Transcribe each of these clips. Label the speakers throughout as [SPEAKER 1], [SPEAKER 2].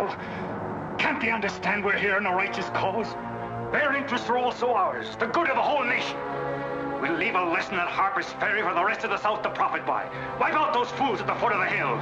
[SPEAKER 1] devil! Can't they understand we're here in a righteous cause? Their interests are also ours, the good of the whole nation. We'll leave a lesson at Harper's Ferry for the rest of the South to profit by. Wipe out those fools at the foot of the hill.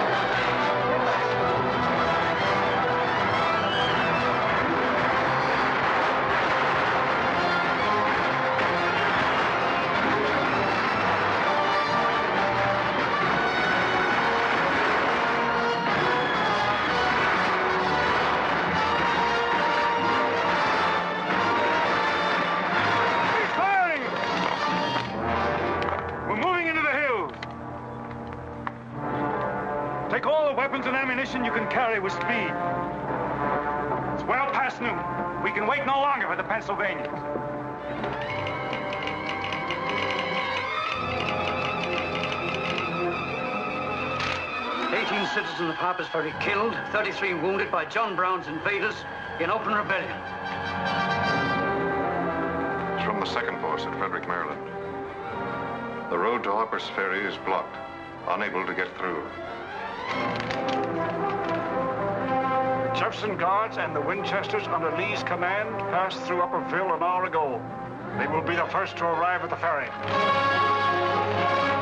[SPEAKER 1] Take all the weapons and ammunition you can carry with speed. It's well past noon. We can wait no longer for the Pennsylvanians.
[SPEAKER 2] 18 citizens of Harper's Ferry killed, 33 wounded by John Brown's invaders in open rebellion.
[SPEAKER 3] It's from the second force at Frederick, Maryland. The road to Harper's Ferry is blocked, unable to get through.
[SPEAKER 1] The Jefferson Guards and the Winchesters under Lee's command passed through Upperville an hour ago. They will be the first to arrive at the ferry.